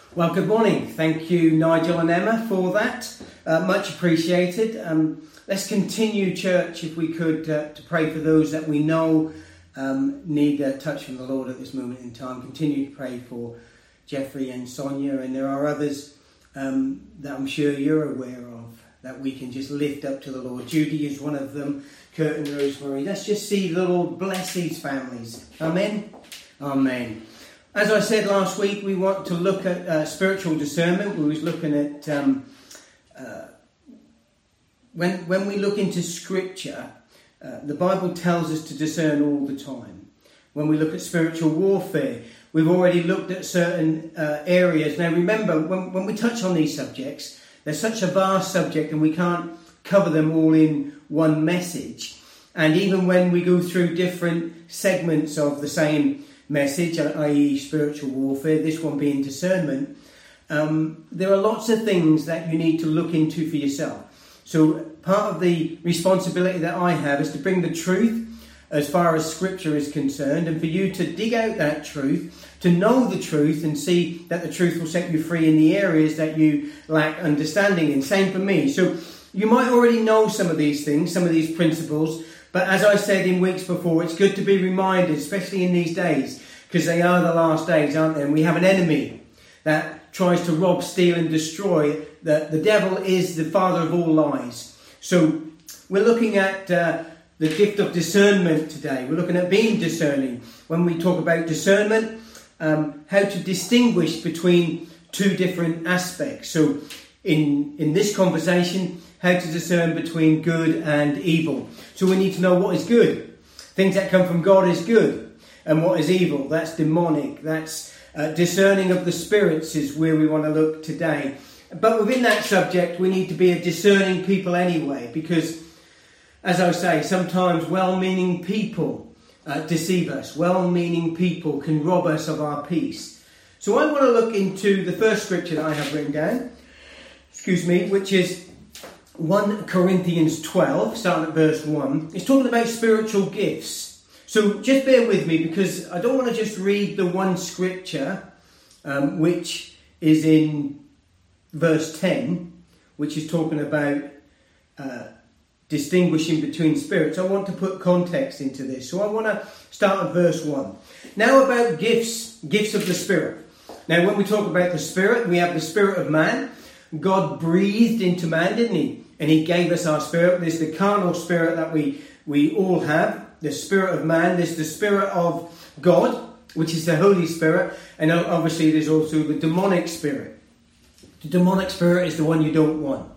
Well, good morning. Thank you, Nigel and Emma, for that. Much appreciated. Let's continue, church, if we could, to pray for those that we know need a touch from the Lord at this moment in time. Continue to pray for Jeffrey and Sonia, and there are others that I'm sure you're aware of that we can just lift up to the Lord. Judy is one of them, Kurt and Rosemary. Let's just see the Lord bless these families. Amen? Amen. As I said last week, we want to look at spiritual discernment. We was looking at when we look into Scripture, the Bible tells us to discern all the time. When we look at spiritual warfare, we've already looked at certain areas. Now remember, when we touch on these subjects, they're such a vast subject and we can't cover them all in one message. And even when we go through different segments of the same message, i.e. spiritual warfare, this one being discernment, there are lots of things that you need to look into for yourself. So part of the responsibility that I have is to bring the truth as far as Scripture is concerned, and for you to dig out that truth, to know the truth and see that the truth will set you free in the areas that you lack understanding in. Same for me. So you might already know some of these things, some of these principles, but as I said in weeks before, it's good to be reminded, especially in these days, because they are the last days, aren't they? And we have an enemy that tries to rob, steal and destroy. The devil is the father of all lies. So we're looking at the gift of discernment today. We're looking at being discerning. When we talk about discernment, how to distinguish between two different aspects. So in this conversation, how to discern between good and evil. So we need to know what is good. Things that come from God is good. And what is evil? That's demonic. That's discerning of the spirits is where we want to look today. But within that subject, we need to be a discerning people anyway. Because, as I say, sometimes well-meaning people deceive us. Well-meaning people can rob us of our peace. So I want to look into the first scripture that I have written down. Which is 1 Corinthians 12, starting at verse 1. It's talking about spiritual gifts. So just bear with me, because I don't want to just read the one scripture, which is in verse 10, which is talking about distinguishing between spirits. I want to put context into this. So I want to start at verse 1. Now about gifts of the Spirit. Now when we talk about the Spirit, we have the Spirit of man. God breathed into man, didn't he? And he gave us our spirit. There's the carnal spirit that we all have. The spirit of man. There's the Spirit of God, which is the Holy Spirit. And obviously there's also the demonic spirit. The demonic spirit is the one you don't want.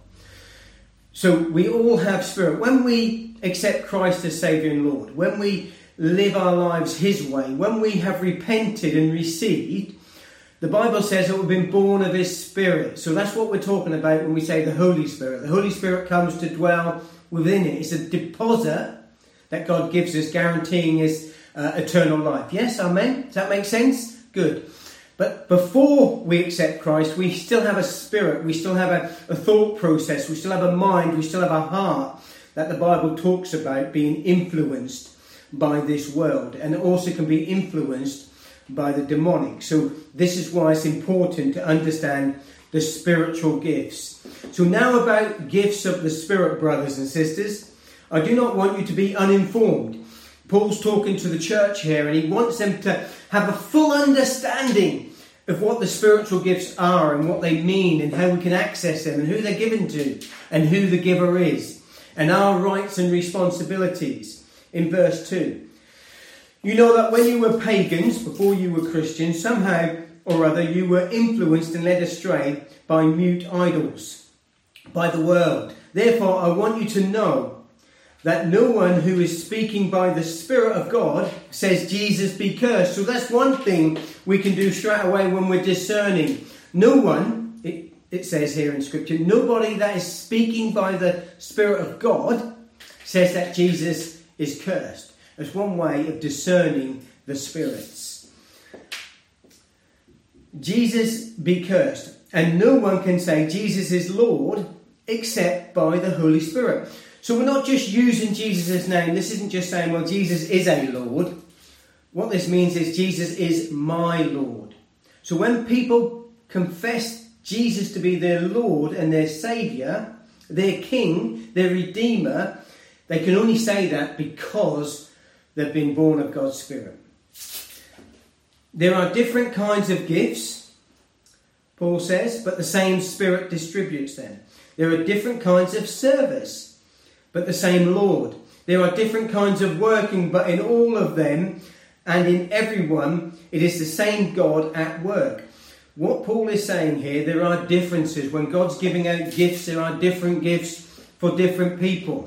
So we all have spirit. When we accept Christ as Saviour and Lord, when we live our lives His way, when we have repented and received, the Bible says that we've been born of His Spirit. So that's what we're talking about when we say the Holy Spirit. The Holy Spirit comes to dwell within it. It's a deposit that God gives us, guaranteeing us eternal life. Yes, amen? Does that make sense? Good. But before we accept Christ, we still have a spirit. We still have a thought process. We still have a mind. We still have a heart that the Bible talks about being influenced by this world. And it also can be influenced by the demonic. So this is why it's important to understand the spiritual gifts. So now about gifts of the Spirit, brothers and sisters. I do not want you to be uninformed. Paul's talking to the church here, and he wants them to have a full understanding of what the spiritual gifts are and what they mean and how we can access them and who they're given to and who the giver is and our rights and responsibilities. In verse 2. You know that when you were pagans, before you were Christians, somehow or other you were influenced and led astray by mute idols, by the world. Therefore, I want you to know that no one who is speaking by the Spirit of God says Jesus be cursed. So that's one thing we can do straight away when we're discerning. No one, it says here in Scripture, nobody that is speaking by the Spirit of God says that Jesus is cursed. That's one way of discerning the spirits. Jesus be cursed. And no one can say Jesus is Lord except by the Holy Spirit. So we're not just using Jesus' name. This isn't just saying, well, Jesus is a Lord. What this means is Jesus is my Lord. So when people confess Jesus to be their Lord and their Saviour, their King, their Redeemer, they can only say that because they've been born of God's Spirit. There are different kinds of gifts, Paul says, but the same Spirit distributes them. There are different kinds of service, but the same Lord. There are different kinds of working, but in all of them and in everyone, it is the same God at work. What Paul is saying here, there are differences. When God's giving out gifts, there are different gifts for different people.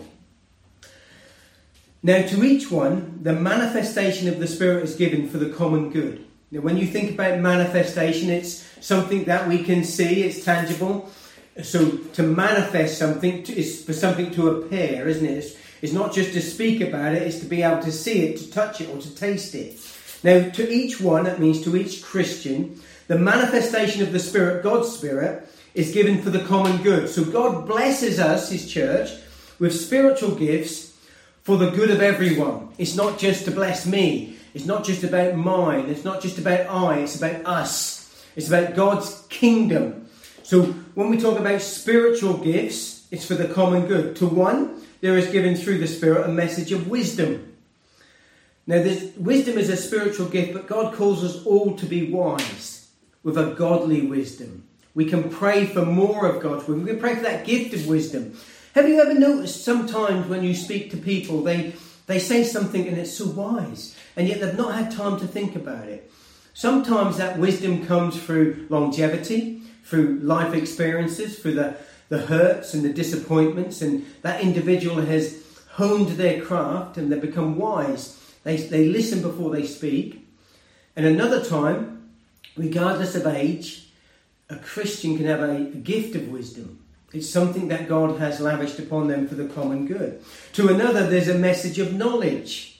Now, to each one, the manifestation of the Spirit is given for the common good. Now, when you think about manifestation, it's something that we can see, it's tangible. So to manifest something is for something to appear, isn't it? It's not just to speak about it, it's to be able to see it, to touch it, or to taste it. Now, to each one, that means to each Christian, the manifestation of the Spirit, God's Spirit, is given for the common good. So God blesses us, His church, with spiritual gifts for the good of everyone. It's not just to bless me. It's not just about mine. It's not just about I. It's about us. It's about God's kingdom. So when we talk about spiritual gifts, it's for the common good. To one, there is given through the Spirit a message of wisdom. Now, wisdom is a spiritual gift, but God calls us all to be wise with a godly wisdom. We can pray for more of God's wisdom. We can pray for that gift of wisdom. Have you ever noticed sometimes when you speak to people, they say something and it's so wise, and yet they've not had time to think about it? Sometimes that wisdom comes through longevity, through life experiences, through the hurts and the disappointments, and that individual has honed their craft and they become wise. They listen before they speak. And another time, regardless of age, a Christian can have a gift of wisdom. It's something that God has lavished upon them for the common good. To another, there's a message of knowledge.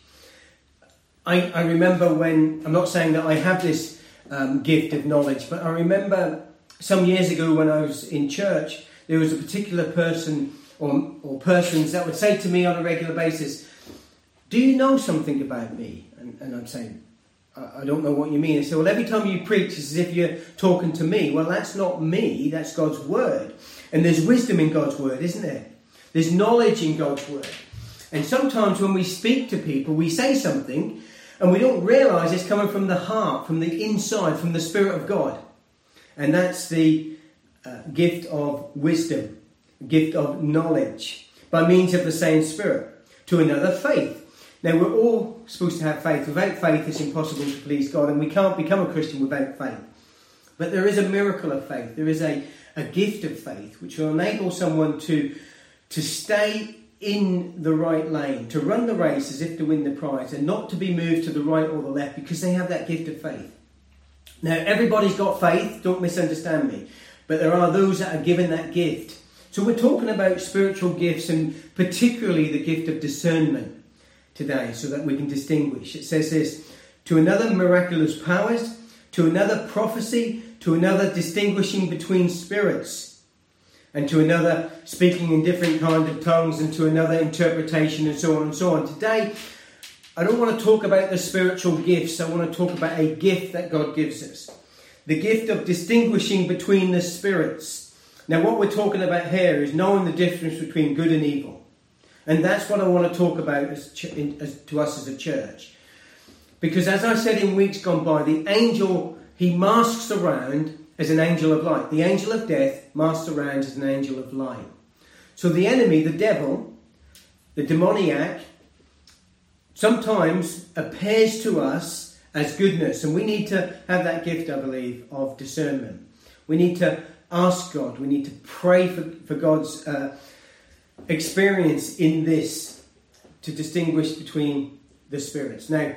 I remember when, I'm not saying that I have this gift of knowledge, but I remember some years ago when I was in church, there was a particular person or persons that would say to me on a regular basis, "Do you know something about me?" And I'd say, "I don't know what you mean." They say, "Well, every time you preach, it's as if you're talking to me." Well, that's not me, that's God's word. And there's wisdom in God's word, isn't there? There's knowledge in God's word. And sometimes when we speak to people, we say something and we don't realise it's coming from the heart, from the inside, from the Spirit of God. And that's the gift of wisdom, gift of knowledge, by means of the same Spirit. To another, faith. Now, we're all supposed to have faith. Without faith, it's impossible to please God, and we can't become a Christian without faith. But there is a miracle of faith. There is a gift of faith which will enable someone to stay in the right lane, to run the race as if to win the prize, and not to be moved to the right or the left, because they have that gift of faith. Now, everybody's got faith, don't misunderstand me, but there are those that are given that gift. So we're talking about spiritual gifts, and particularly the gift of discernment today, so that we can distinguish. It says this: to another, miraculous powers; to another, prophecy; to another, distinguishing between spirits; and to another, speaking in different kinds of tongues; and to another, interpretation, and so on and so on. Today, I don't want to talk about the spiritual gifts. I want to talk about a gift that God gives us. The gift of distinguishing between the spirits. Now, what we're talking about here is knowing the difference between good and evil. And that's what I want to talk about to us as a church. Because as I said in weeks gone by, the angel, he masks around as an angel of light. The angel of death masks around as an angel of light. So the enemy, the devil, the demoniac, sometimes appears to us as goodness. And we need to have that gift, I believe, of discernment. We need to ask God. We need to pray for God's experience in this to distinguish between the spirits. Now,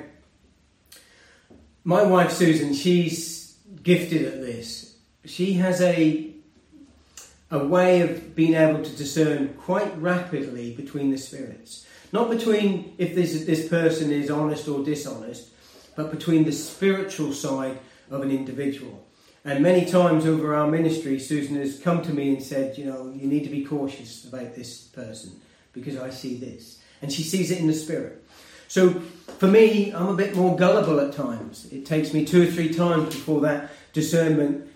my wife Susan, she's gifted at this. She has a way of being able to discern quite rapidly between the spirits. Not between if this person is honest or dishonest, but between the spiritual side of an individual. And many times over our ministry, Susan has come to me and said, you need to be cautious about this person because I see this. And she sees it in the spirit. So for me, I'm a bit more gullible at times. It takes me 2 or 3 times before that discernment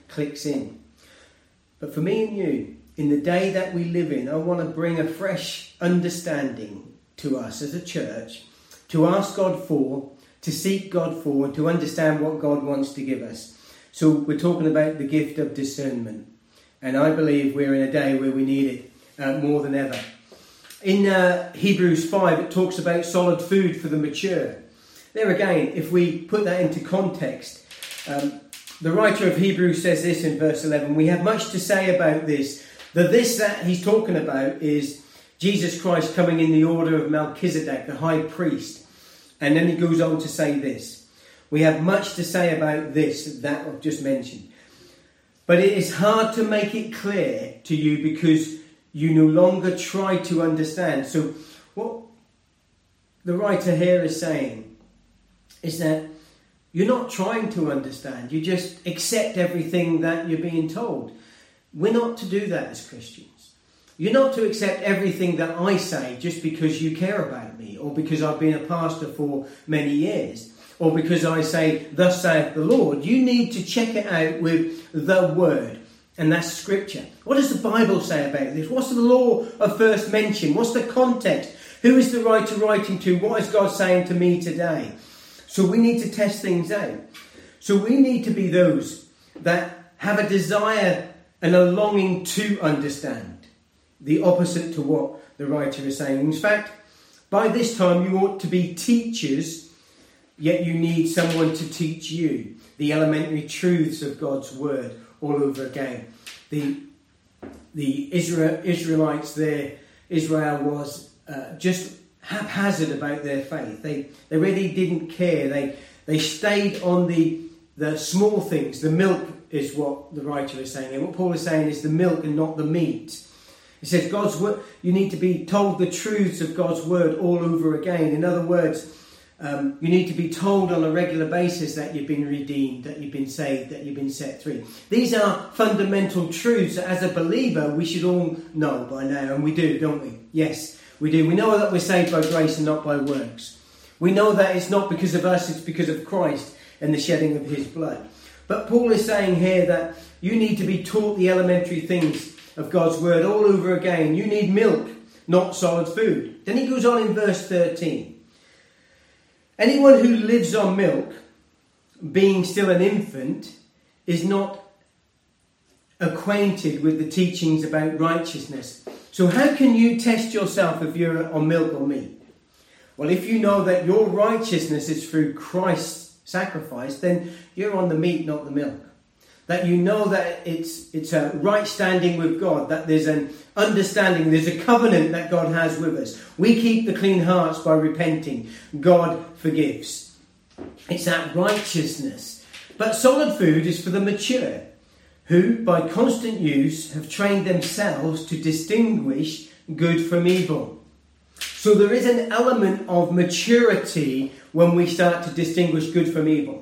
clicks in. But for me and you, in the day that we live in, I want to bring a fresh understanding to us as a church, to ask God for, to seek God for, and to understand what God wants to give us. So we're talking about the gift of discernment. And I believe we're in a day where we need it more than ever. In Hebrews 5, it talks about solid food for the mature. There again, if we put that into context, the writer of Hebrews says this in verse 11, we have much to say about this. The this that he's talking about is Jesus Christ coming in the order of Melchizedek, the high priest. And then he goes on to say this. We have much to say about this, that I've just mentioned. But it is hard to make it clear to you because you no longer try to understand. So what the writer here is saying is that you're not trying to understand. You just accept everything that you're being told. We're not to do that as Christians. You're not to accept everything that I say just because you care about me, or because I've been a pastor for many years, or because I say, thus saith the Lord. You need to check it out with the Word, and that's Scripture. What does the Bible say about this? What's the law of first mention? What's the context? Who is the writer writing to? What is God saying to me today? So we need to test things out. So we need to be those that have a desire and a longing to understand. The opposite to what the writer is saying. In fact, by this time you ought to be teachers, yet you need someone to teach you the elementary truths of God's word all over again. The Israelites there, Israel was just haphazard about their faith. They really didn't care. They stayed on the small things. The milk is what the writer is saying. And what Paul is saying is the milk and not the meat. He says God's word, you need to be told the truths of God's word all over again. In other words, you need to be told on a regular basis that you've been redeemed, that you've been saved, that you've been set free. These are fundamental truths that as a believer we should all know by now. And we do, don't we? Yes, we do. We know that we're saved by grace and not by works. We know that it's not because of us, it's because of Christ and the shedding of his blood. But Paul is saying here that you need to be taught the elementary things of God's word all over again. You need milk, not solid food. Then he goes on in verse 13. Anyone who lives on milk, being still an infant, is not acquainted with the teachings about righteousness. So how can you test yourself if you're on milk or meat? Well, if you know that your righteousness is through Christ's sacrifice, then you're on the meat, not the milk. That you know that it's a right standing with God, that there's an understanding, there's a covenant that God has with us. We keep the clean hearts by repenting. God forgives. It's that righteousness. But solid food is for the mature, who by constant use have trained themselves to distinguish good from evil. So there is an element of maturity when we start to distinguish good from evil.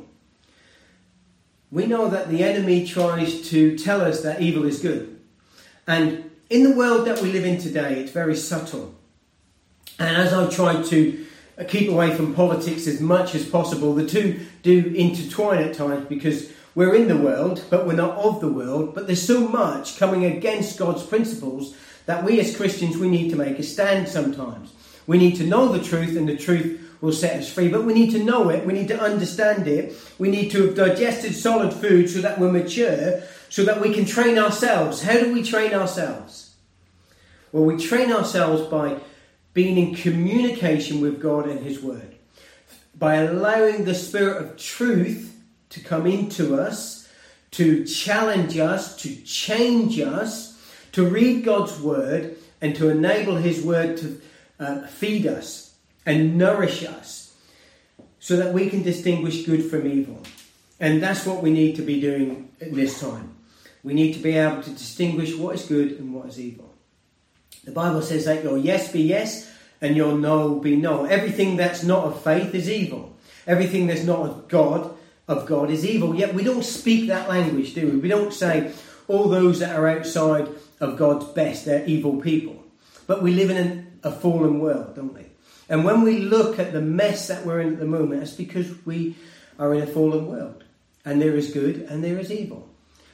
We know that the enemy tries to tell us that evil is good. And in the world that we live in today, it's very subtle. And as I've tried to keep away from politics as much as possible, the two do intertwine at times because we're in the world, but we're not of the world. But there's so much coming against God's principles that we as Christians, we need to make a stand sometimes. We need to know the truth, and the truth will set us free. But we need to know it. We need to understand it. We need to have digested solid food so that we're mature, so that we can train ourselves. How do we train ourselves? Well, we train ourselves by being in communication with God and his word. By allowing the Spirit of truth to come into us, to challenge us, to change us, to read God's word, and to enable his word to feed us and nourish us so that we can distinguish good from evil. And that's what we need to be doing at this time. We need to be able to distinguish what is good and what is evil. The Bible says that your yes be yes and your no be no. Everything that's not of faith is evil. Everything that's not of God is evil. Yet we don't speak that language, do we? We don't say all those that are outside of God's best, they're evil people. But we live in a fallen world, don't we? And when we look at the mess that we're in at the moment, it's because we are in a fallen world. And there is good and there is evil.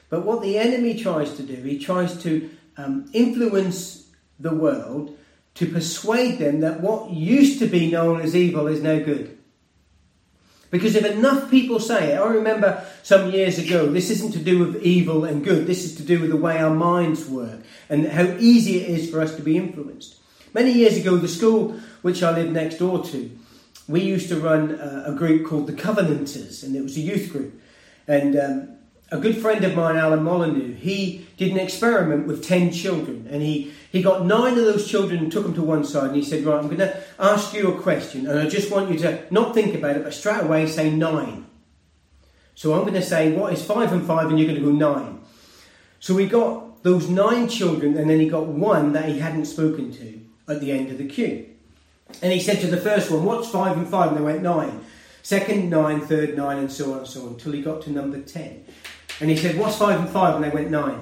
But what the enemy tries to do, he tries to influence the world to persuade them that what used to be known as evil is now good. Because if enough people say it, I remember some years ago, this isn't to do with evil and good, this is to do with the way our minds work and how easy it is for us to be influenced. Many years ago, the school which I lived next door to, we used to run a group called the Covenanters, and it was a youth group. And a good friend of mine, Alan Molyneux, he did an experiment with 10 children, and he got 9 of those children and took them to one side, and he said, right, I'm going to ask you a question, and I just want you to not think about it, but straight away say 9. So I'm going to say, what is 5 and 5, and you're going to go 9. So we got those 9 children, and then he got one that he hadn't spoken to at the end of the queue. And he said to the first one, what's 5 and 5? And they went 9. Second 9, third 9, and so on and so on, until he got to number 10. And he said, what's 5 and 5? And they went 9.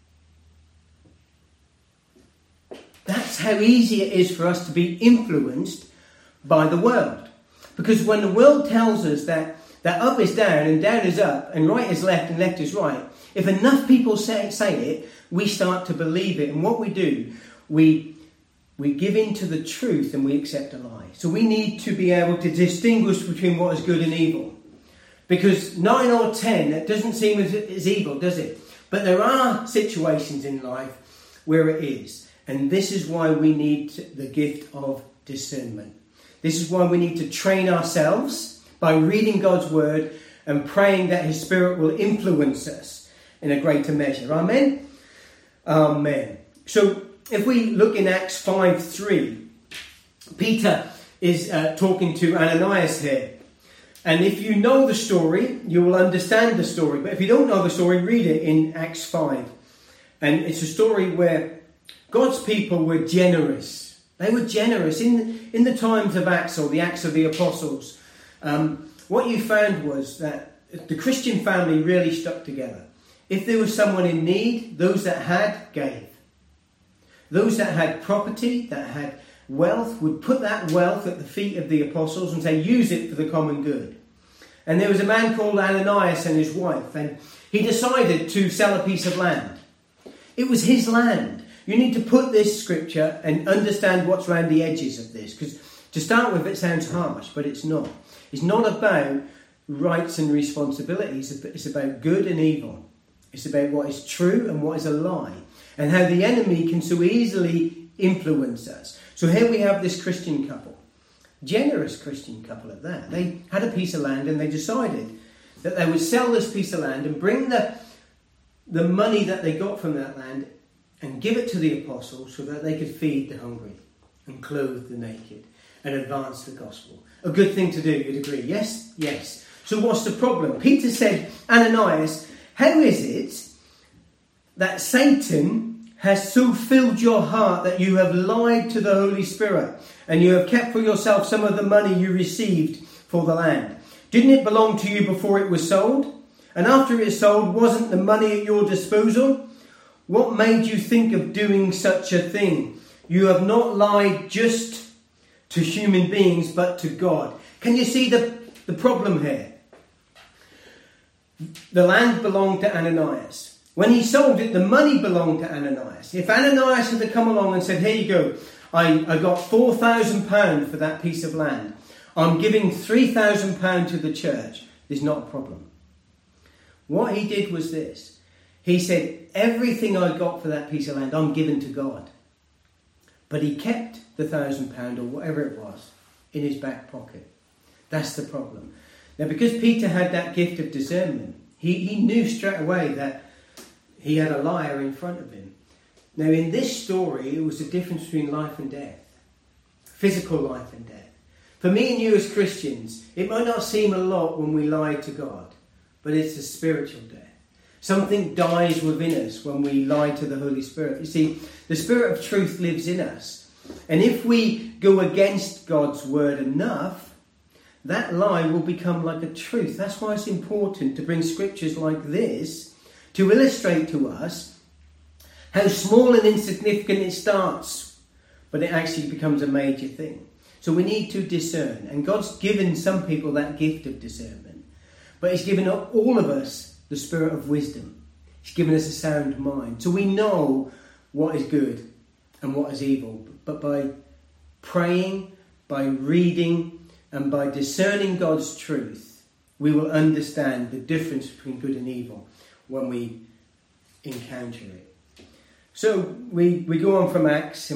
That's how easy it is for us to be influenced by the world. Because when the world tells us that up is down and down is up and right is left and left is right, if enough people say it, we start to believe it. And what we do, we give in to the truth and we accept a lie. So we need to be able to distinguish between what is good and evil. Because 9 or 10, it doesn't seem as evil, does it? But there are situations in life where it is. And this is why we need the gift of discernment. This is why we need to train ourselves by reading God's word and praying that his Spirit will influence us in a greater measure. Amen? Amen. So if we look in Acts 5:3, Peter is talking to Ananias here. And if you know the story, you will understand the story. But if you don't know the story, read it in Acts 5. And it's a story where God's people were generous. They were generous. In the times of Acts, or the Acts of the Apostles, what you found was that the Christian family really stuck together. If there was someone in need, those that had gave. Those that had property, that had wealth, would put that wealth at the feet of the apostles and say, use it for the common good. And there was a man called Ananias and his wife, and he decided to sell a piece of land. It was his land. You need to put this scripture and understand what's around the edges of this, because to start with it sounds harsh, but it's not. It's not about rights and responsibilities. It's about good and evil. It's about what is true and what is a lie, and how the enemy can so easily influence us. So here we have this Christian couple, generous Christian couple at that. They had a piece of land and they decided that they would sell this piece of land and bring the money that they got from that land and give it to the apostles so that they could feed the hungry and clothe the naked and advance the gospel. A good thing to do, you'd agree? Yes? Yes. So what's the problem? Peter said, Ananias, how is it that Satan has so filled your heart that you have lied to the Holy Spirit and you have kept for yourself some of the money you received for the land? Didn't it belong to you before it was sold? And after it was sold, wasn't the money at your disposal? What made you think of doing such a thing? You have not lied just to human beings, but to God. Can you see the problem here? The land belonged to Ananias. When he sold it, the money belonged to Ananias. If Ananias had come along and said, here you go, I got £4,000 for that piece of land. I'm giving £3,000 to the church. There's not a problem. What he did was this. He said, everything I got for that piece of land, I'm giving to God. But he kept the £1,000 or whatever it was in his back pocket. That's the problem. Now, because Peter had that gift of discernment, he knew straight away that he had a liar in front of him. Now, in this story, it was the difference between life and death. Physical life and death. For me and you as Christians, it might not seem a lot when we lie to God, but it's a spiritual death. Something dies within us when we lie to the Holy Spirit. You see, the Spirit of truth lives in us. And if we go against God's word enough, that lie will become like a truth. That's why it's important to bring scriptures like this to illustrate to us how small and insignificant it starts, but it actually becomes a major thing. So we need to discern. And God's given some people that gift of discernment. But he's given all of us the spirit of wisdom. He's given us a sound mind. So we know what is good and what is evil. But by praying, by reading, and by discerning God's truth, we will understand the difference between good and evil when we encounter it. So we go on from Acts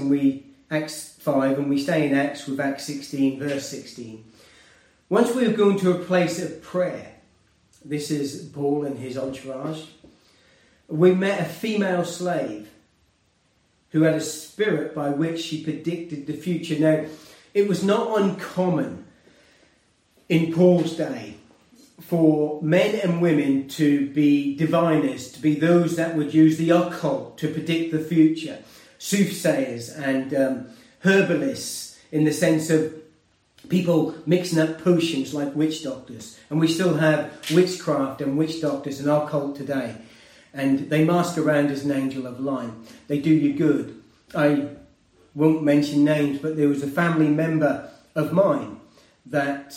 5, and we stay in Acts with Acts 16, verse 16. Once we have gone to a place of prayer, this is Paul and his entourage, we met a female slave who had a spirit by which she predicted the future. Now, it was not uncommon in Paul's day for men and women to be diviners, to be those that would use the occult to predict the future. Soothsayers and herbalists, in the sense of people mixing up potions like witch doctors. And we still have witchcraft and witch doctors and occult today. And they mask around as an angel of light. They do you good. I won't mention names, but there was a family member of mine that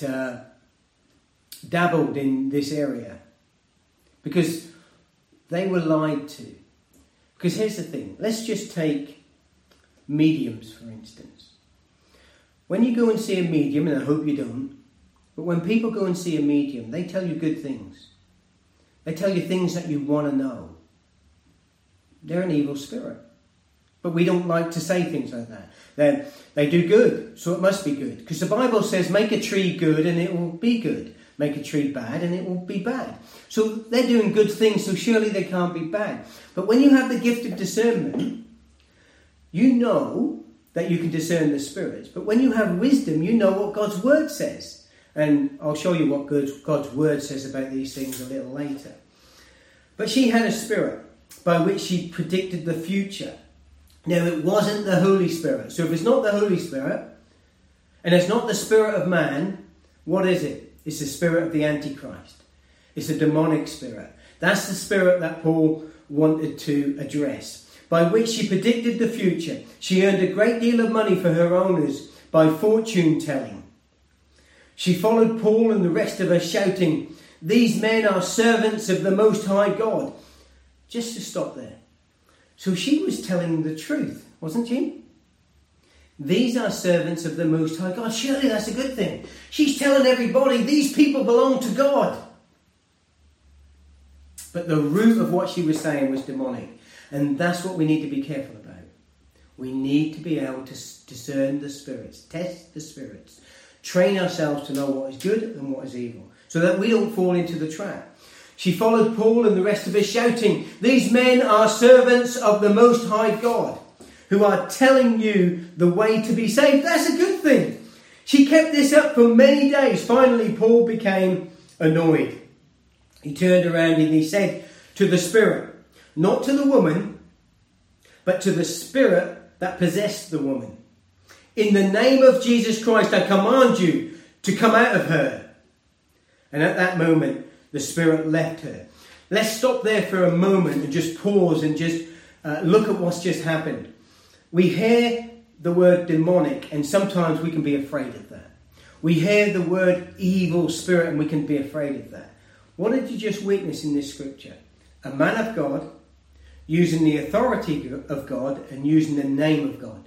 dabbled in this area because they were lied to. Because here's the thing. Let's just take mediums, for instance. When you go and see a medium, and I hope you don't, but when people go and see a medium, they tell you good things. They tell you things that you want to know. They're an evil spirit. But we don't like to say things like that. They do good, so it must be good. Because the Bible says, make a tree good and it will be good. Make a tree bad and it will be bad. So they're doing good things, so surely they can't be bad. But when you have the gift of discernment, you know that you can discern the spirits. But when you have wisdom, you know what God's word says. And I'll show you what God's word says about these things a little later. But she had a spirit by which she predicted the future. Now, it wasn't the Holy Spirit. So if it's not the Holy Spirit, and it's not the spirit of man, what is it? It's the spirit of the Antichrist. It's a demonic spirit. That's the spirit that Paul wanted to address. By which she predicted the future. She earned a great deal of money for her owners by fortune telling. She followed Paul and the rest of us shouting, "These men are servants of the Most High God." Just to stop there. So she was telling the truth, wasn't she? These are servants of the Most High God. Surely that's a good thing. She's telling everybody these people belong to God. But the root of what she was saying was demonic. And that's what we need to be careful about. We need to be able to discern the spirits, test the spirits, train ourselves to know what is good and what is evil, so that we don't fall into the trap. She followed Paul and the rest of us shouting, "These men are servants of the Most High God, who are telling you the way to be saved." That's a good thing. She kept this up for many days. Finally, Paul became annoyed. He turned around and he said to the spirit, not to the woman, but to the spirit that possessed the woman, "In the name of Jesus Christ, I command you to come out of her." And at that moment, the spirit left her. Let's stop there for a moment and just pause and just look at what's just happened. We hear the word demonic and sometimes we can be afraid of that. We hear the word evil spirit and we can be afraid of that. What did you just witness in this scripture? A man of God using the authority of God and using the name of God.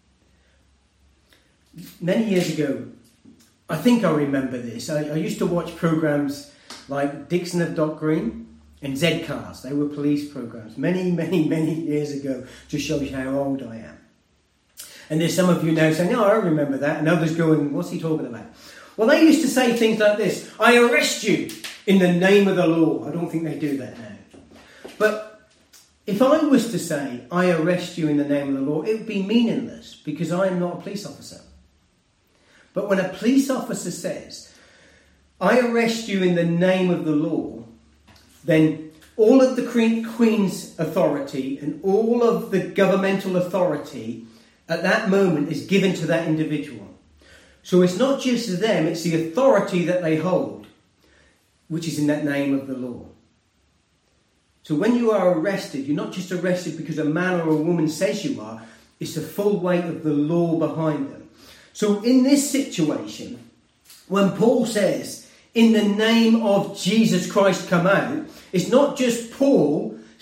Many years ago, I think I remember this. I used to watch programs like Dixon of Dock Green and Z-Cars. They were police programs many years ago. Just shows you how old I am. And there's some of you now saying, "Oh, I remember that." And others going, "What's he talking about?" Well, they used to say things like this: "I arrest you in the name of the law." I don't think they do that now. But if I was to say, "I arrest you in the name of the law," it would be meaningless because I am not a police officer. But when a police officer says, "I arrest you in the name of the law," then all of the Queen's authority and all of the governmental authority at that moment is given to that individual. So it's not just them, it's the authority that they hold, which is in that name of the law. So when you are arrested, you're not just arrested because a man or a woman says you are, it's the full weight of the law behind them. So in this situation, when Paul says, "In the name of Jesus Christ come out," it's not just Paul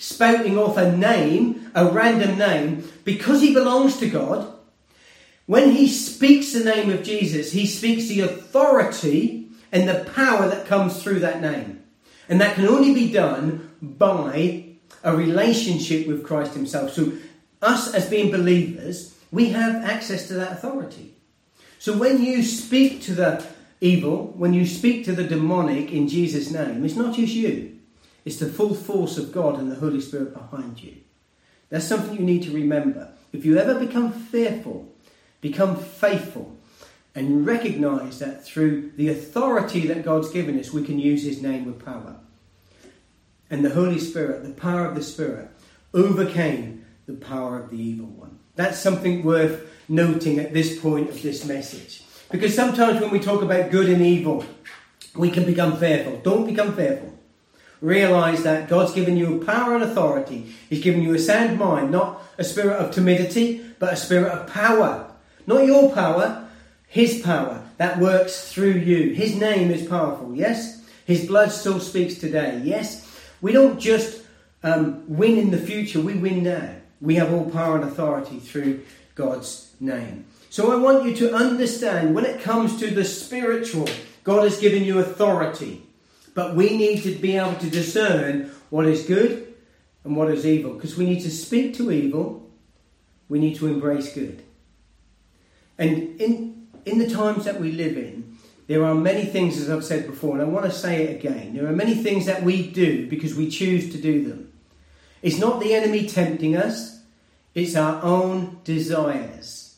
spouting off a name, a random name, because he belongs to God, when he speaks the name of Jesus, he speaks the authority and the power that comes through that name. And that can only be done by a relationship with Christ himself. So us as being believers, we have access to that authority. So when you speak to the evil, when you speak to the demonic in Jesus' name, it's not just you. It's the full force of God and the Holy Spirit behind you. That's something you need to remember. If you ever become fearful, become faithful, and recognise that through the authority that God's given us, we can use his name with power. And the Holy Spirit, the power of the Spirit, overcame the power of the evil one. That's something worth noting at this point of this message. Because sometimes when we talk about good and evil, we can become fearful. Don't become fearful. Realise that God's given you power and authority. He's given you a sound mind, not a spirit of timidity, but a spirit of power. Not your power, his power that works through you. His name is powerful, yes? His blood still speaks today, yes? We don't just win in the future, we win now. We have all power and authority through God's name. So I want you to understand, when it comes to the spiritual, God has given you authority. But we need to be able to discern what is good and what is evil. Because we need to speak to evil, we need to embrace good. And in the times that we live in, there are many things, as I've said before, and I want to say it again. There are many things that we do because we choose to do them. It's not the enemy tempting us, it's our own desires.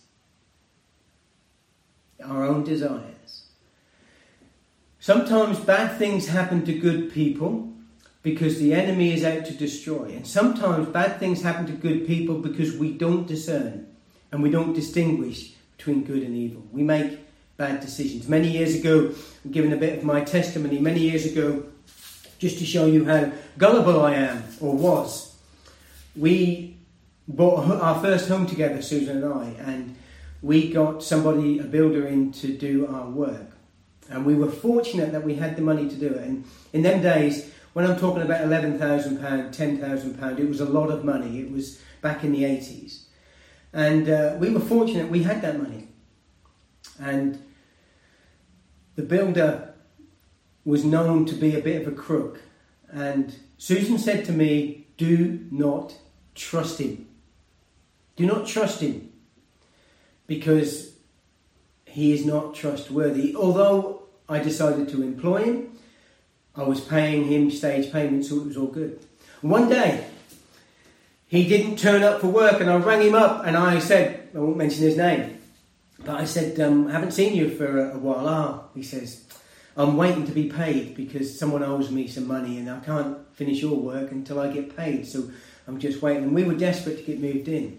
Our own desires. Sometimes bad things happen to good people because the enemy is out to destroy. And sometimes bad things happen to good people because we don't discern and we don't distinguish between good and evil. We make bad decisions. Many years ago, I'm giving a bit of my testimony. Many years ago, just to show you how gullible I am, or was, we bought our first home together, Susan and I, and we got somebody, a builder, in to do our work. And we were fortunate that we had the money to do it. And in them days, when I'm talking about £11,000, £10,000, it was a lot of money. It was back in the 80s. And we were fortunate we had that money. And the builder was known to be a bit of a crook. And Susan said to me, do not trust him. Do not trust him. Because he is not trustworthy. Although I decided to employ him, I was paying him stage payments, so it was all good. One day, he didn't turn up for work, and I rang him up, and I said, I won't mention his name, but I said, I haven't seen you for a while. He says, I'm waiting to be paid because someone owes me some money, and I can't finish your work until I get paid, so I'm just waiting. And we were desperate to get moved in.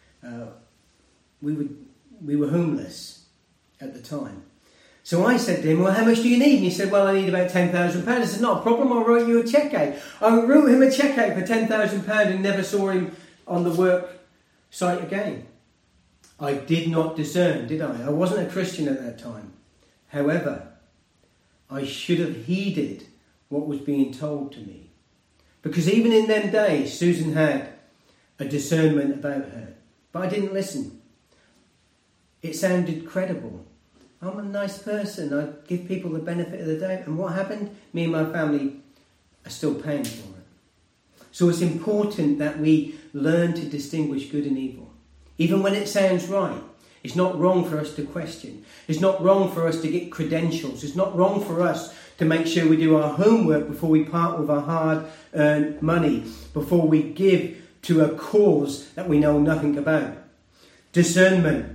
We were homeless at the time. So I said to him, well, how much do you need? And he said, well, I need about £10,000. I said, not a problem, I'll write you a cheque out. I wrote him a cheque out for £10,000 and never saw him on the work site again. I did not discern, did I? I wasn't a Christian at that time. However, I should have heeded what was being told to me. Because even in them days, Susan had a discernment about her. But I didn't listen. It sounded credible. I'm a nice person. I give people the benefit of the doubt. And what happened? Me and my family are still paying for it. So it's important that we learn to distinguish good and evil. Even when it sounds right. It's not wrong for us to question. It's not wrong for us to get credentials. It's not wrong for us to make sure we do our homework before we part with our hard-earned money, before we give to a cause that we know nothing about. Discernment.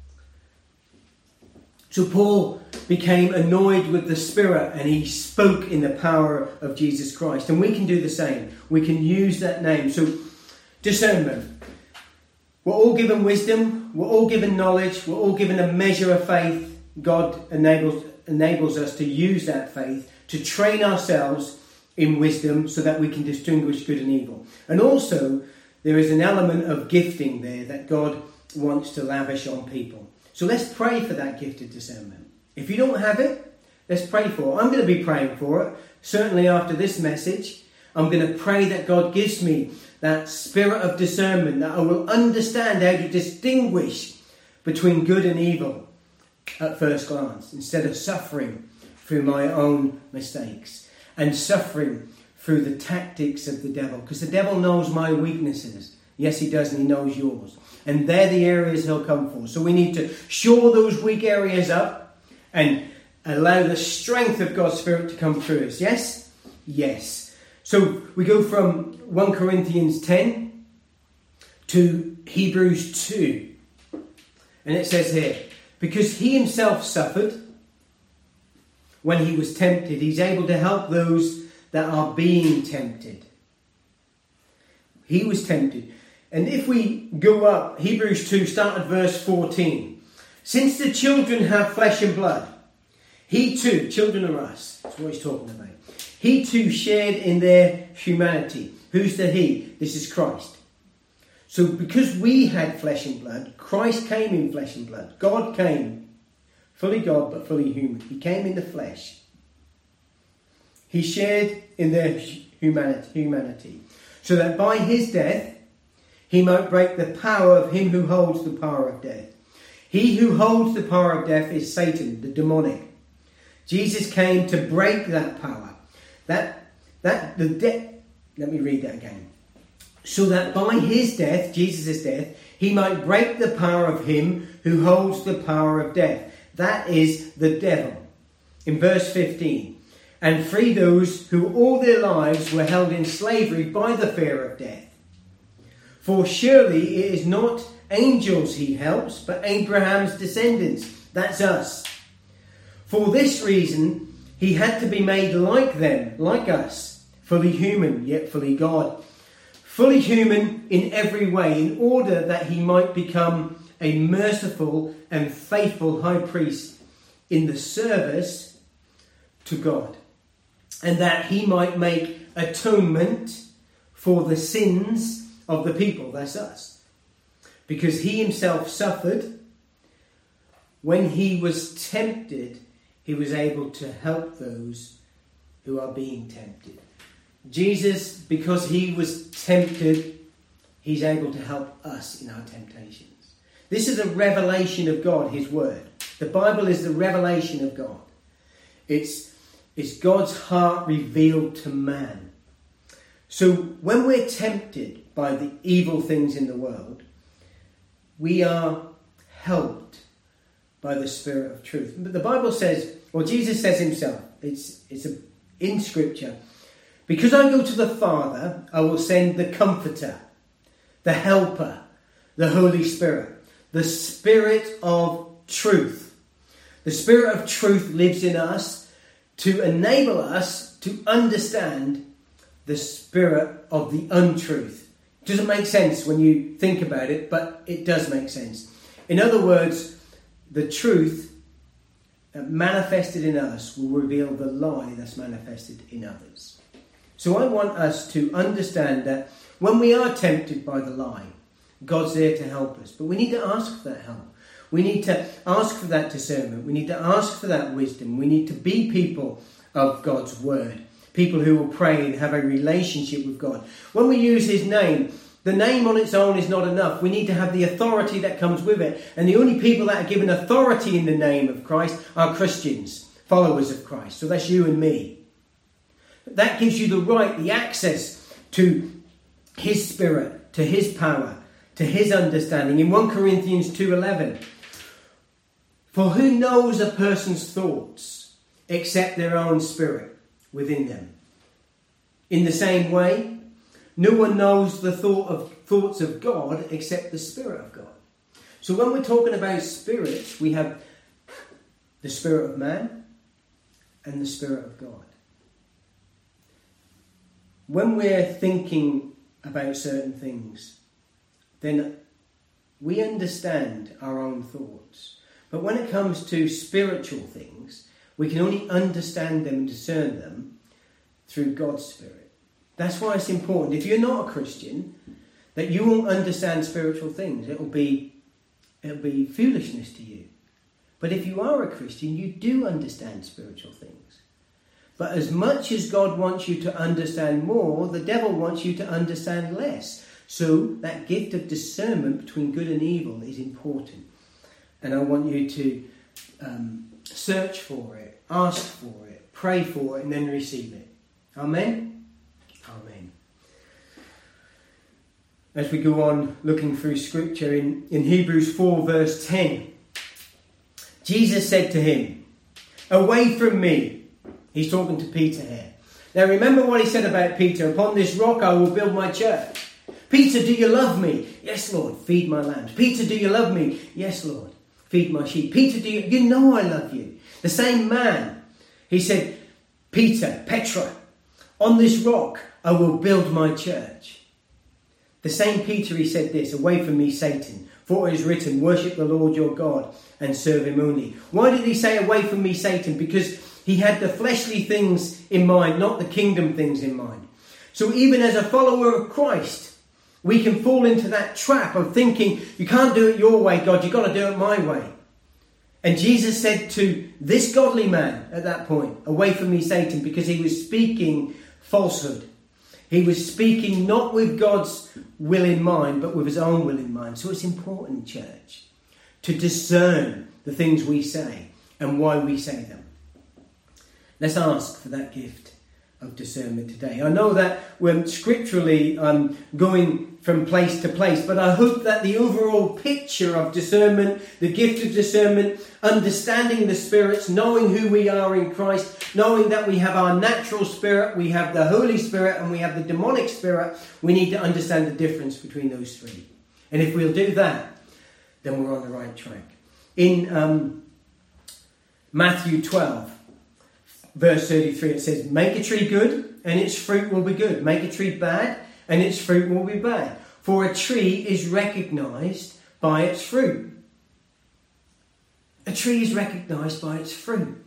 So Paul became annoyed with the Spirit and he spoke in the power of Jesus Christ. And we can do the same. We can use that name. So discernment. We're all given wisdom. We're all given knowledge. We're all given a measure of faith. God enables us to use that faith to train ourselves in wisdom so that we can distinguish good and evil. And also, there is an element of gifting there that God wants to lavish on people. So let's pray for that gift of discernment. If you don't have it, let's pray for it. I'm going to be praying for it, certainly after this message. I'm going to pray that God gives me that spirit of discernment, that I will understand how to distinguish between good and evil at first glance, instead of suffering through my own mistakes and suffering through the tactics of the devil. Because the devil knows my weaknesses. Yes, he does, and he knows yours. And they're the areas he'll come for. So we need to shore those weak areas up and allow the strength of God's Spirit to come through us. Yes? Yes. So we go from 1 Corinthians 10 to Hebrews 2. And it says here, because he himself suffered when he was tempted, he's able to help those that are being tempted. He was tempted. And if we go up, Hebrews 2, start at verse 14. Since the children have flesh and blood, he too, children are us, that's what he's talking about. He too shared in their humanity. Who's the he? This is Christ. So because we had flesh and blood, Christ came in flesh and blood. God came, fully God but fully human. He came in the flesh. He shared in their humanity, so that by his death he might break the power of him who holds the power of death. He who holds the power of death is Satan, the demonic. Jesus came to break that power. Let me read that again. So that by his death, Jesus' death, he might break the power of him who holds the power of death. That is the devil. In verse 15. And free those who all their lives were held in slavery by the fear of death. For surely it is not angels he helps, but Abraham's descendants. That's us. For this reason, he had to be made like them, like us, fully human, yet fully God. Fully human in every way, in order that he might become a merciful and faithful high priest in the service to God, and that he might make atonement for the sins of the people. That's us. Because he himself suffered when he was tempted, he was able to help those who are being tempted. Jesus, because he was tempted, he's able to help us in our temptations. This is a revelation of God, his word. The Bible is the revelation of God. It's God's heart revealed to man. So when we're tempted by the evil things in the world, we are helped by the Spirit of truth. But the Bible says, or Jesus says himself, it's in Scripture, because I go to the Father, I will send the Comforter, the Helper, the Holy Spirit, the Spirit of truth. The Spirit of truth lives in us to enable us to understand the spirit of the untruth. It doesn't make sense when you think about it, but it does make sense. In other words, the truth manifested in us will reveal the lie that's manifested in others. So I want us to understand that when we are tempted by the lie, God's there to help us. But we need to ask for that help. We need to ask for that discernment. We need to ask for that wisdom. We need to be people of God's word. People who will pray and have a relationship with God. When we use his name, the name on its own is not enough. We need to have the authority that comes with it. And the only people that are given authority in the name of Christ are Christians, followers of Christ. So that's you and me. That gives you the right, the access to his spirit, to his power, to his understanding. In 1 Corinthians 2:11, for who knows a person's thoughts except their own spirit within them? In the same way, no one knows the thoughts of God except the Spirit of God. So when we're talking about spirits, we have the spirit of man and the Spirit of God. When we're thinking about certain things, then we understand our own thoughts. But when it comes to spiritual things, we can only understand them and discern them through God's Spirit. That's why it's important. If you're not a Christian, that you won't understand spiritual things. It'll be foolishness to you. But if you are a Christian, you do understand spiritual things. But as much as God wants you to understand more, the devil wants you to understand less. So that gift of discernment between good and evil is important. And I want you to search for it, ask for it, pray for it, and then receive it. Amen? Amen. As we go on looking through Scripture, in Hebrews 4 verse 10, Jesus said to him, "Away from me." He's talking to Peter here. Now remember what he said about Peter. "Upon this rock I will build my church." "Peter, do you love me?" "Yes, Lord." "Feed my lambs." "Peter, do you love me?" "Yes, Lord." "Feed my sheep." "Peter, do you know I love you?" The same man. He said, "Peter, Petra, on this rock I will build my church." The same Peter, he said this, "Away from me, Satan, for it is written, worship the Lord your God and serve him only." Why did he say, "Away from me, Satan"? Because he had the fleshly things in mind, not the kingdom things in mind. So even as a follower of Christ, we can fall into that trap of thinking, you can't do it your way, God, you've got to do it my way. And Jesus said to this godly man at that point, "Away from me, Satan," because he was speaking falsehood. He was speaking not with God's will in mind, but with his own will in mind. So it's important, church, to discern the things we say and why we say them. Let's ask for that gift of discernment today. I know that we're scripturally going from place to place, but I hope that the overall picture of discernment, the gift of discernment, understanding the spirits, knowing who we are in Christ, knowing that we have our natural spirit, we have the Holy Spirit, and we have the demonic spirit, we need to understand the difference between those three. And if we'll do that, then we're on the right track. In Matthew 12, verse 33, it says, "Make a tree good, and its fruit will be good. Make a tree bad, and its fruit will be bad. For a tree is recognized by its fruit." A tree is recognized by its fruit.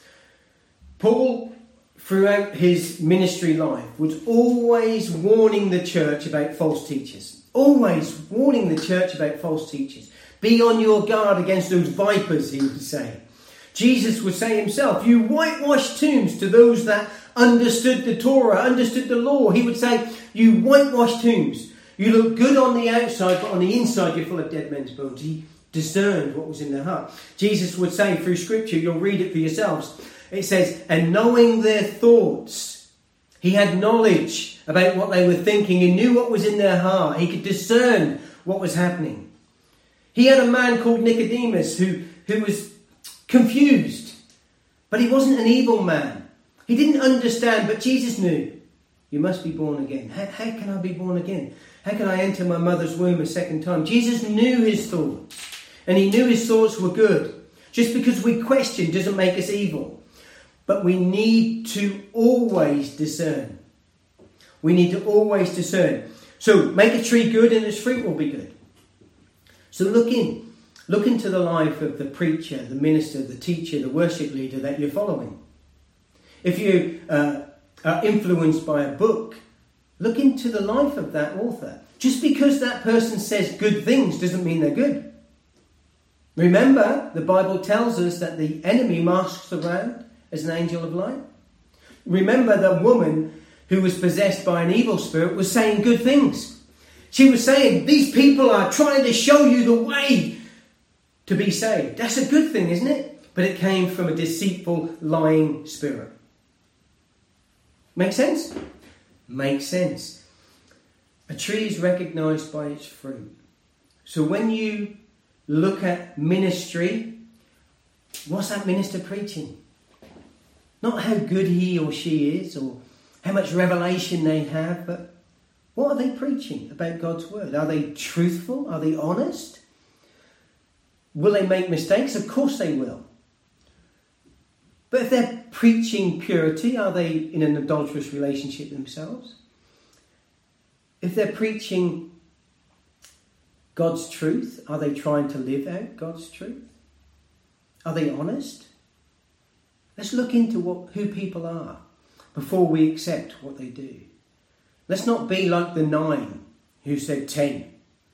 Paul, throughout his ministry life, was always warning the church about false teachers. Always warning the church about false teachers. Be on your guard against those vipers, he would say. Jesus would say himself, "You whitewashed tombs," to those that understood the Torah, understood the law. He would say, "You whitewashed tombs. You look good on the outside, but on the inside you're full of dead men's bones." He discerned what was in their heart. Jesus would say through Scripture, you'll read it for yourselves, it says, "And knowing their thoughts," he had knowledge about what they were thinking. He knew what was in their heart. He could discern what was happening. He had a man called Nicodemus who was confused, but he wasn't an evil man. He didn't understand, but Jesus knew. You must be born again. How can I be born again? How can I enter my mother's womb a second time? Jesus knew his thoughts, and he knew his thoughts were good. Just because we question doesn't make us evil. But we need to always discern. We need to always discern. So make a tree good and its fruit will be good. So look into the life of the preacher, the minister, the teacher, the worship leader that you're following. If you are influenced by a book, look into the life of that author. Just because that person says good things doesn't mean they're good. Remember, the Bible tells us that the enemy masks around as an angel of light. Remember, the woman who was possessed by an evil spirit was saying good things. She was saying, "These people are trying to show you the way to be saved." That's a good thing, isn't it? But it came from a deceitful, lying spirit. Make sense? Makes sense. A tree is recognized by its fruit. So when you look at ministry, what's that minister preaching? Not how good he or she is or how much revelation they have, but what are they preaching about God's word? Are they truthful? Are they honest? Will they make mistakes? Of course they will. But if they're preaching purity, are they in an adulterous relationship themselves? If they're preaching God's truth, are they trying to live out God's truth? Are they honest? Let's look into who people are before we accept what they do. Let's not be like the 9 who said 10.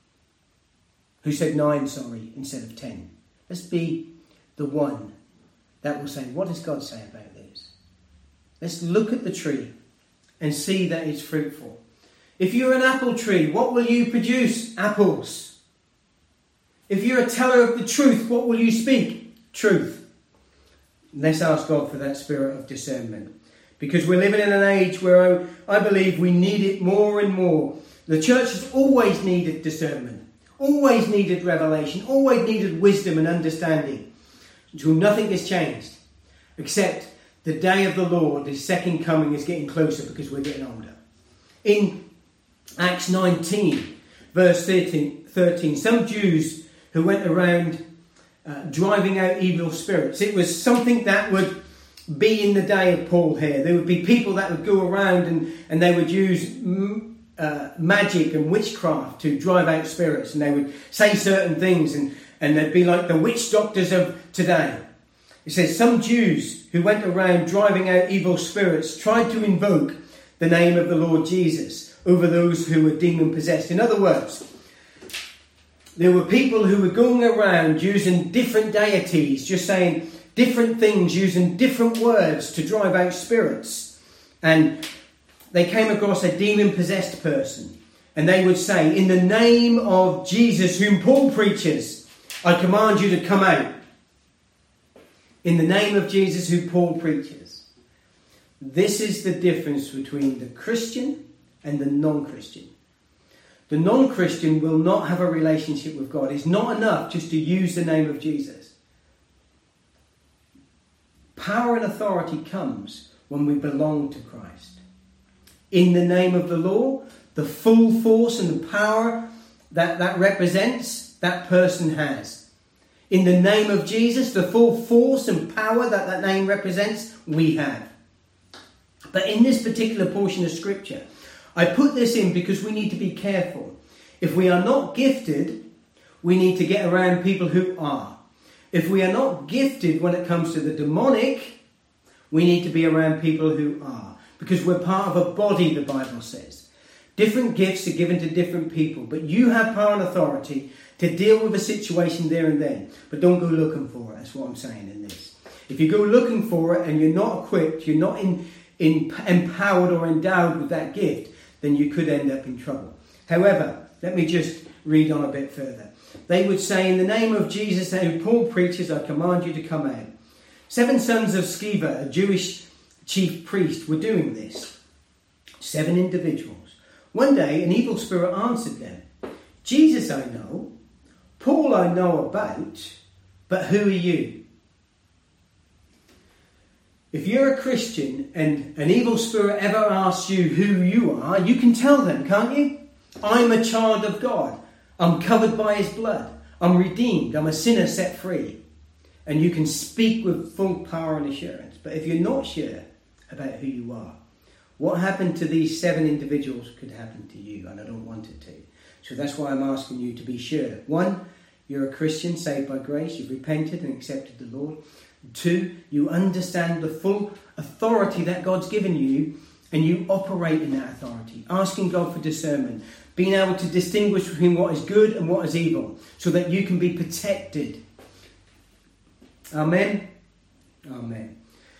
Who said 9, instead of 10. Let's be the one that will say, what does God say about this? Let's look at the tree and see that it's fruitful. If you're an apple tree, what will you produce? Apples. If you're a teller of the truth, what will you speak? Truth. Let's ask God for that spirit of discernment. Because we're living in an age where I believe we need it more and more. The church has always needed discernment, always needed revelation, always needed wisdom and understanding. Until nothing has changed, except the day of the Lord, His second coming, is getting closer because we're getting older. In Acts 19, verse 13, some Jews who went around driving out evil spirits. It was something that would be in the day of Paul here. There would be people that would go around and they would use magic and witchcraft to drive out spirits, and they would say certain things, and they'd be like the witch doctors of today. It says some Jews who went around driving out evil spirits tried to invoke the name of the Lord Jesus over those who were demon possessed. In other words, there were people who were going around using different deities, just saying different things, using different words to drive out spirits. And they came across a demon-possessed person, and they would say, in the name of Jesus, whom Paul preaches, I command you to come out. In the name of Jesus, who Paul preaches. This is the difference between the Christian and the non-Christian. The non-Christian will not have a relationship with God. It's not enough just to use the name of Jesus. Power and authority comes when we belong to Christ. In the name of the law, the full force and the power that represents, that person has. In the name of Jesus, the full force and power that name represents, we have. But in this particular portion of Scripture, I put this in because we need to be careful. If we are not gifted, we need to get around people who are. If we are not gifted when it comes to the demonic, we need to be around people who are. Because we're part of a body, the Bible says. Different gifts are given to different people, but you have power and authority to deal with a situation there and then. But don't go looking for it. That's what I'm saying in this. If you go looking for it and you're not equipped, you're not empowered or endowed with that gift, then you could end up in trouble. However, let me just read on a bit further. They would say, in the name of Jesus, whom Paul preaches, I command you to come out. 7 sons of Sceva, a Jewish chief priest, were doing this. 7 individuals. One day, an evil spirit answered them. Jesus I know, Paul I know about, but who are you? If you're a Christian and an evil spirit ever asks you who you are, you can tell them, can't you? I'm a child of God. I'm covered by His blood. I'm redeemed. I'm a sinner set free. And you can speak with full power and assurance. But if you're not sure about who you are, what happened to these 7 individuals could happen to you, and I don't want it to. So that's why I'm asking you to be sure. 1, you're a Christian saved by grace. You've repented and accepted the Lord. 2, you understand the full authority that God's given you, and you operate in that authority, asking God for discernment, being able to distinguish between what is good and what is evil, so that you can be protected. Amen? Amen.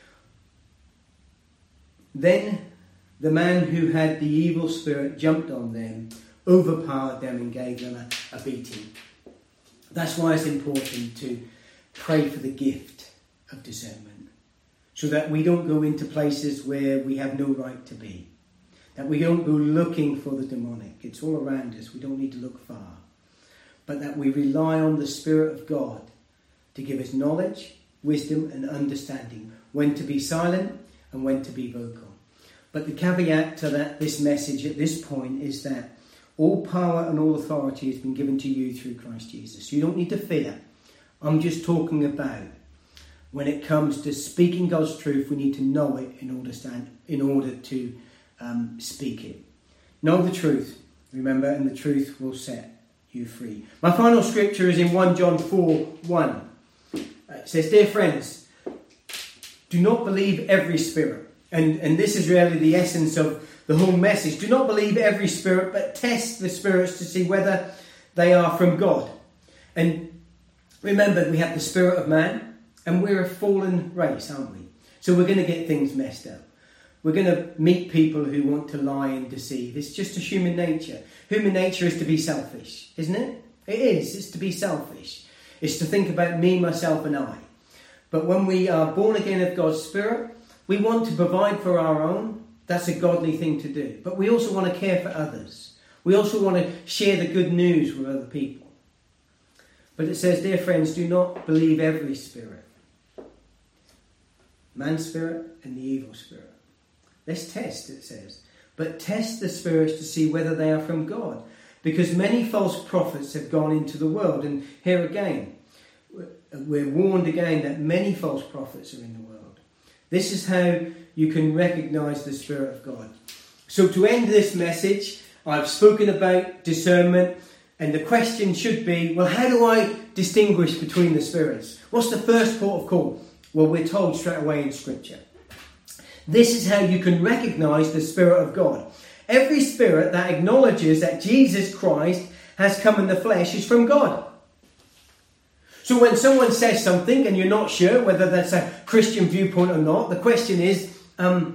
Then the man who had the evil spirit jumped on them, overpowered them, and gave them a beating. That's why it's important to pray for the gift of discernment, so that we don't go into places where we have no right to be, that we don't go looking for the demonic. It's all around us. We don't need to look far, but that we rely on the Spirit of God to give us knowledge, wisdom and understanding, when to be silent and when to be vocal. But the caveat to this message at this point is that all power and all authority has been given to you through Christ Jesus. You don't need to fear. I'm just talking about when it comes to speaking God's truth, we need to know it in order to speak it. Know the truth, remember, and the truth will set you free. My final scripture is in 1 John 4:1. It says, dear friends, do not believe every spirit. And this is really the essence of the whole message. Do not believe every spirit, but test the spirits to see whether they are from God. And remember, we have the spirit of man, and we're a fallen race, aren't we? So we're going to get things messed up. We're going to meet people who want to lie and deceive. It's just a human nature. Human nature is to be selfish, isn't it? It is. It's to be selfish. It's to think about me, myself and I. But when we are born again of God's Spirit, we want to provide for our own. That's a godly thing to do. But we also want to care for others. We also want to share the good news with other people. But it says, dear friends, do not believe every spirit. Man's spirit and the evil spirit. Let's test, it says. But test the spirits to see whether they are from God. Because many false prophets have gone into the world. And here again, we're warned again that many false prophets are in the world. This is how you can recognise the Spirit of God. So to end this message, I've spoken about discernment. And the question should be, well, how do I distinguish between the spirits? What's the first port of call? Well, we're told straight away in Scripture. This is how you can recognise the Spirit of God. Every spirit that acknowledges that Jesus Christ has come in the flesh is from God. So when someone says something and you're not sure whether that's a Christian viewpoint or not, the question is, let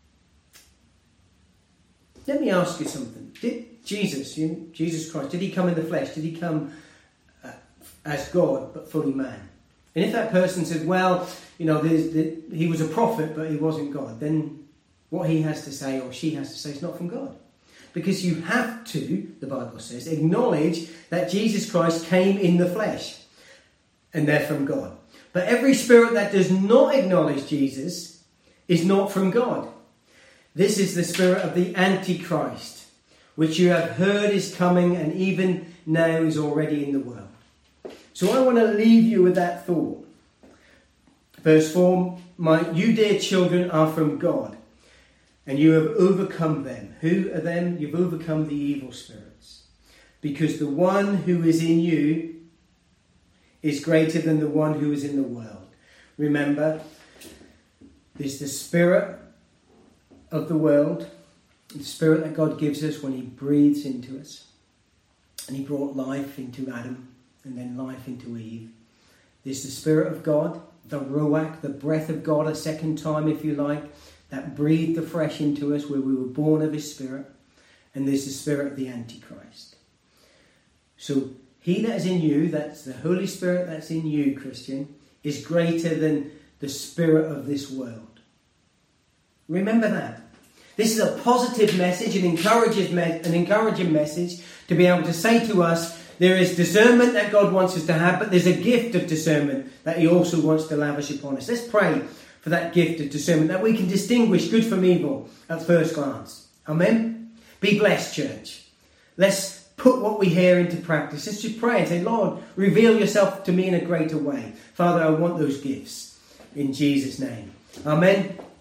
me ask you something. Did Jesus Christ, did he come in the flesh? Did he come as God but fully man? And if that person says, well, he was a prophet but he wasn't God, then what he has to say or she has to say is not from God. Because you have to, the Bible says, acknowledge that Jesus Christ came in the flesh and they're from God. But every spirit that does not acknowledge Jesus is not from God. This is the spirit of the Antichrist, which you have heard is coming and even now is already in the world. So I want to leave you with that thought. Verse 4, you dear children are from God, and you have overcome them. Who are them? You've overcome the evil spirits. Because the one who is in you is greater than the one who is in the world. Remember, there's the spirit of the world, the spirit that God gives us when he breathes into us. And he brought life into Adam and then life into Eve. There's the Spirit of God, the Ruach, the breath of God, a second time if you like, that breathed afresh into us where we were born of his Spirit. And there's the spirit of the Antichrist. So he that is in you, that's the Holy Spirit that's in you, Christian, is greater than the spirit of this world. Remember that. This is a positive message, an encouraging message to be able to say to us, there is discernment that God wants us to have, but there's a gift of discernment that he also wants to lavish upon us. Let's pray for that gift of discernment, that we can distinguish good from evil at first glance. Amen? Be blessed, church. Let's put what we hear into practice. Let's just pray and say, Lord, reveal yourself to me in a greater way. Father, I want those gifts in Jesus' name. Amen.